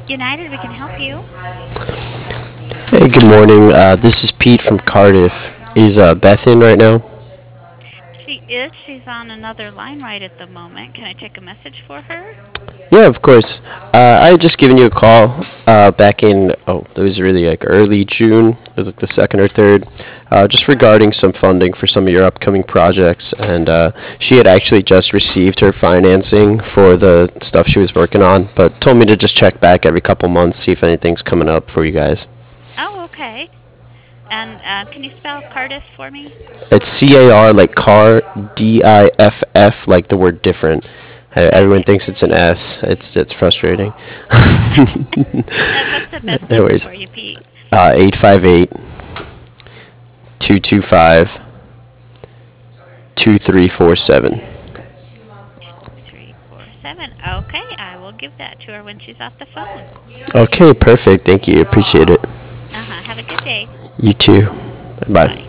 United, we can help you. Hey, good morning. This is Pete from Cardiff. Is Beth in right now? She is. She's on another line right at the moment. Can I take a message for her? Yeah, of course. I had just given you a call back in, it was really like early June. It was like the second or third. Just regarding some funding for some of your upcoming projects. And she had actually just received her financing for the stuff she was working on, but told me to just check back every couple months, see if anything's coming up for you guys. Oh, okay. And can you spell Cardiff for me? It's CAR, like car, DIFF, like the word different. Got Everyone it. thinks it's an S. It's frustrating. And what's the best number Anyways, for you, Pete? 858 225 2347. 347. Okay, I will give that to her when she's off the phone. Okay, perfect. Thank you. Appreciate it. Have a good day. You too. Bye. Bye.